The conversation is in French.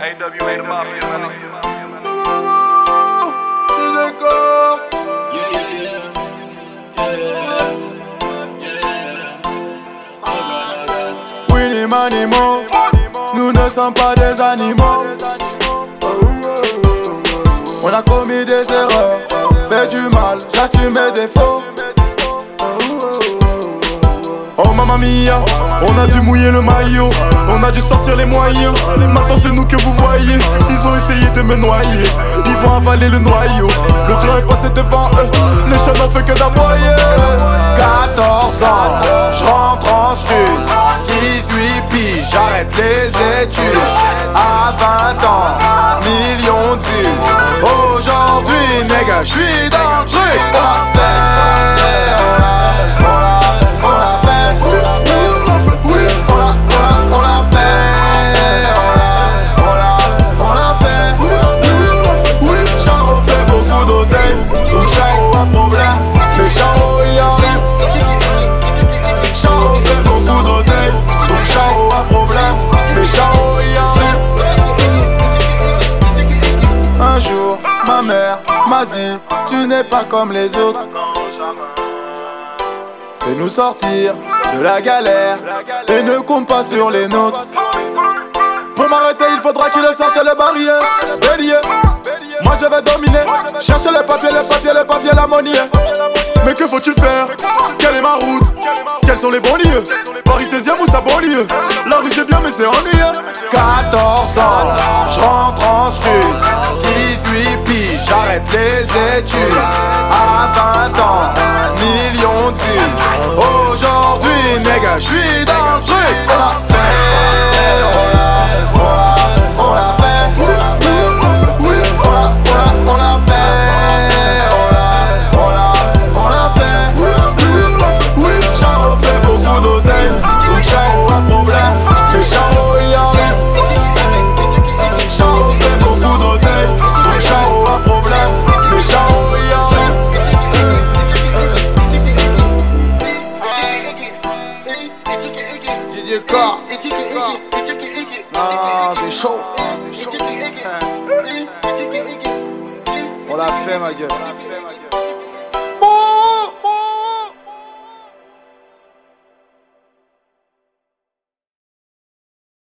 AWA the Mafia, my nigga. Let go. Winnie Manimo, nous ne sommes pas des animaux. On a commis des erreurs, fait du mal, j'assume mes défauts. Oh mamma mia, on a dû mouiller le maillot, on a dû sortir les moyens. Maintenant c'est nous que vous voyez, ils ont essayé de me noyer, ils vont avaler le noyau. Le train est passé devant eux, les chats n'ont fait que d'aboyer. 14 ans, je rentre en stud, 18 piges, j'arrête les études. À 20 ans, millions de vues. Aujourd'hui, nigga, j'suis dans le truc. On l'a fait, on l'a fait. Charo fait beaucoup d'oseille, donc Charo a problème, mais Charo y arrive. Charo fait beaucoup d'oseille, donc Charo a problème, mais Charo y arrive. Un jour, ma mère m'a dit, tu n'es pas comme les autres. Fais-nous sortir de la galère et ne compte pas sur les nôtres. Pour m'arrêter, il faudra qu'il sorte les barrières. Bélier, moi je vais dominer. Chercher les papiers, la monnaie. Mais que faut-il faire? Quelle est ma route? Quels sont les bons lieux? Paris 16e ou sa banlieue? La rue c'est bien mais c'est ennuyeux. 14 ans, je rentre en stud, 18 piges, j'arrête les études. À 20 ans, millions de vues. Aujourd'hui, nigga, j'suis dans le truc. On l'a fait, on l'a fait. On l'a fait. Charo fait beaucoup d'oseille, donc Charo a problème, mais Charo y arrive. Charo fait beaucoup d'oseille, donc Charo a problème, mais Charo y arrive. DJ K. Ah, c'est chaud. On l'a fait, ma gueule.